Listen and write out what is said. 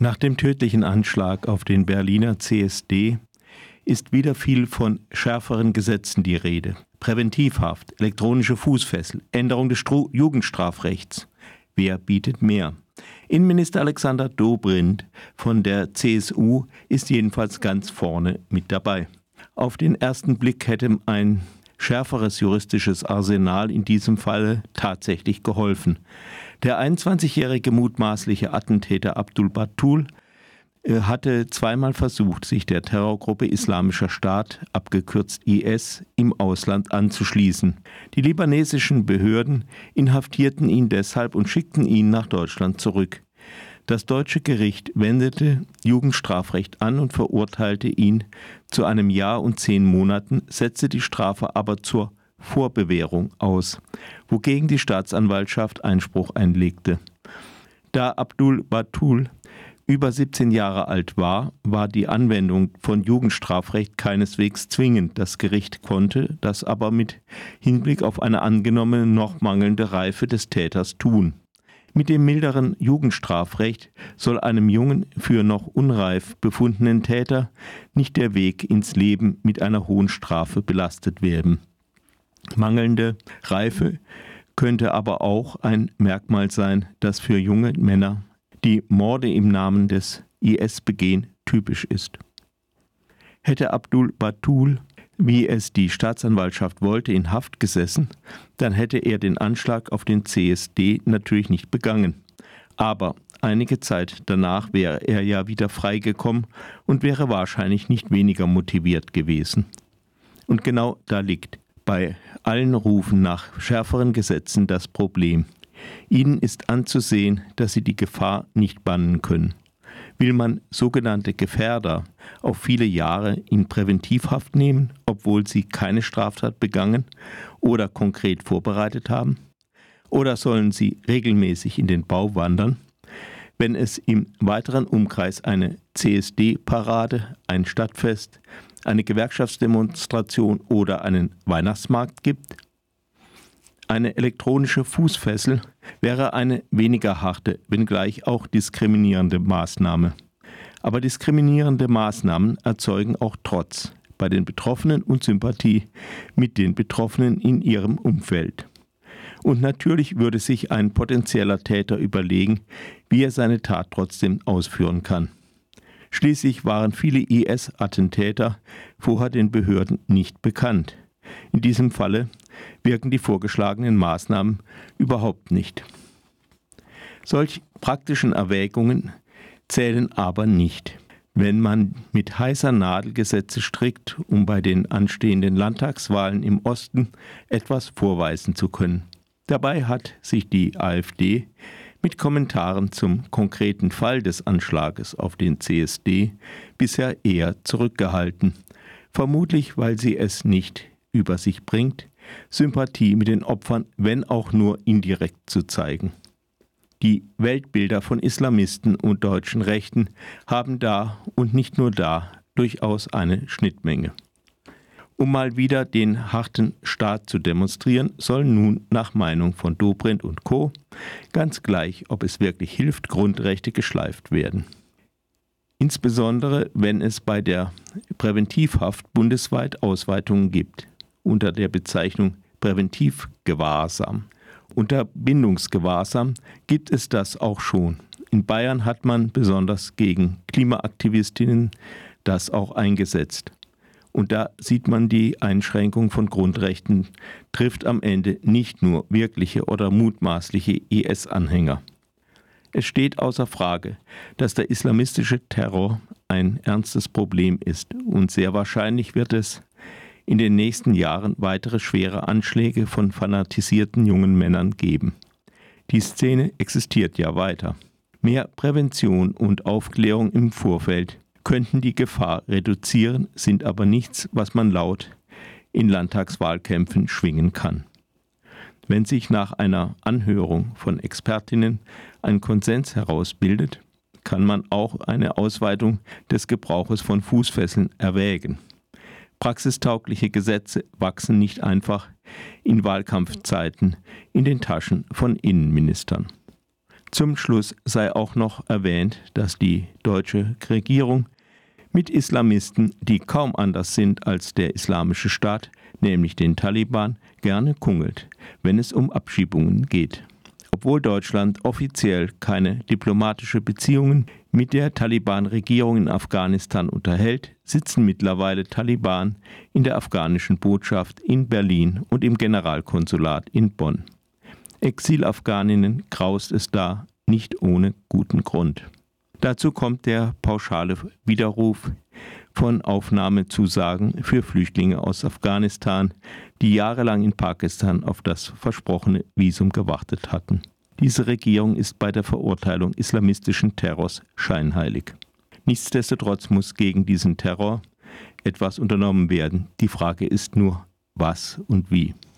Nach dem tödlichen Anschlag auf den Berliner CSD ist wieder viel von schärferen Gesetzen die Rede. Präventivhaft, elektronische Fußfessel, Änderung des Jugendstrafrechts. Wer bietet mehr? Innenminister Alexander Dobrindt von der CSU ist jedenfalls ganz vorne mit dabei. Auf den ersten Blick hätte ein schärferes juristisches Arsenal in diesem Falle tatsächlich geholfen. Der 21-jährige mutmaßliche Attentäter Abdul Batul hatte zweimal versucht, sich der Terrorgruppe Islamischer Staat, abgekürzt IS, im Ausland anzuschließen. Die libanesischen Behörden inhaftierten ihn deshalb und schickten ihn nach Deutschland zurück. Das deutsche Gericht wendete Jugendstrafrecht an und verurteilte ihn zu einem Jahr und 10 Monaten, setzte die Strafe aber zur Vorbewährung aus, wogegen die Staatsanwaltschaft Einspruch einlegte. Da Abdul Batul über 17 Jahre alt war, war die Anwendung von Jugendstrafrecht keineswegs zwingend. Das Gericht konnte das aber mit Hinblick auf eine angenommene noch mangelnde Reife des Täters tun. Mit dem milderen Jugendstrafrecht soll einem jungen, für noch unreif befundenen Täter nicht der Weg ins Leben mit einer hohen Strafe belastet werden. Mangelnde Reife könnte aber auch ein Merkmal sein, das für junge Männer, die Morde im Namen des IS begehen, typisch ist. Hätte Abdul Batul, wie es die Staatsanwaltschaft wollte, in Haft gesessen, dann hätte er den Anschlag auf den CSD natürlich nicht begangen. Aber einige Zeit danach wäre er ja wieder freigekommen und wäre wahrscheinlich nicht weniger motiviert gewesen. Und genau da liegt bei allen Rufen nach schärferen Gesetzen das Problem. Ihnen ist anzusehen, dass sie die Gefahr nicht bannen können. Will man sogenannte Gefährder auf viele Jahre in Präventivhaft nehmen, obwohl sie keine Straftat begangen oder konkret vorbereitet haben? Oder sollen sie regelmäßig in den Bau wandern? Wenn es im weiteren Umkreis eine CSD-Parade, ein Stadtfest, eine Gewerkschaftsdemonstration oder einen Weihnachtsmarkt gibt? Eine elektronische Fußfessel wäre eine weniger harte, wenngleich auch diskriminierende Maßnahme. Aber diskriminierende Maßnahmen erzeugen auch Trotz bei den Betroffenen und Sympathie mit den Betroffenen in ihrem Umfeld. Und natürlich würde sich ein potenzieller Täter überlegen, wie er seine Tat trotzdem ausführen kann. Schließlich waren viele IS-Attentäter vorher den Behörden nicht bekannt. In diesem Falle wirken die vorgeschlagenen Maßnahmen überhaupt nicht. Solch praktischen Erwägungen zählen aber nicht, wenn man mit heißer Nadel Gesetze strickt, um bei den anstehenden Landtagswahlen im Osten etwas vorweisen zu können. Dabei hat sich die AfD mit Kommentaren zum konkreten Fall des Anschlages auf den CSD bisher eher zurückgehalten, vermutlich weil sie es nicht über sich bringt, Sympathie mit den Opfern, wenn auch nur indirekt zu zeigen. Die Weltbilder von Islamisten und deutschen Rechten haben da und nicht nur da durchaus eine Schnittmenge. Um mal wieder den harten Staat zu demonstrieren, soll nun nach Meinung von Dobrindt und Co. ganz gleich, ob es wirklich hilft, Grundrechte geschleift werden. Insbesondere, wenn es bei der Präventivhaft bundesweit Ausweitungen gibt, unter der Bezeichnung Präventivgewahrsam. Unter Bindungsgewahrsam gibt es das auch schon. In Bayern hat man besonders gegen Klimaaktivistinnen das auch eingesetzt. Und da sieht man, die Einschränkung von Grundrechten trifft am Ende nicht nur wirkliche oder mutmaßliche IS-Anhänger. Es steht außer Frage, dass der islamistische Terror ein ernstes Problem ist und sehr wahrscheinlich wird es in den nächsten Jahren weitere schwere Anschläge von fanatisierten jungen Männern geben. Die Szene existiert ja weiter. Mehr Prävention und Aufklärung im Vorfeld könnten die Gefahr reduzieren, sind aber nichts, was man laut in Landtagswahlkämpfen schwingen kann. Wenn sich nach einer Anhörung von Expertinnen ein Konsens herausbildet, kann man auch eine Ausweitung des Gebrauches von Fußfesseln erwägen. Praxistaugliche Gesetze wachsen nicht einfach in Wahlkampfzeiten in den Taschen von Innenministern. Zum Schluss sei auch noch erwähnt, dass die deutsche Regierung mit Islamisten, die kaum anders sind als der Islamische Staat, nämlich den Taliban, gerne kungelt, wenn es um Abschiebungen geht. Obwohl Deutschland offiziell keine diplomatische Beziehungen mit der Taliban-Regierung in Afghanistan unterhält, sitzen mittlerweile Taliban in der afghanischen Botschaft in Berlin und im Generalkonsulat in Bonn. Exilafghaninnen graust es da nicht ohne guten Grund. Dazu kommt der pauschale Widerruf von Aufnahmezusagen für Flüchtlinge aus Afghanistan, die jahrelang in Pakistan auf das versprochene Visum gewartet hatten. Diese Regierung ist bei der Verurteilung islamistischen Terrors scheinheilig. Nichtsdestotrotz muss gegen diesen Terror etwas unternommen werden. Die Frage ist nur, was und wie.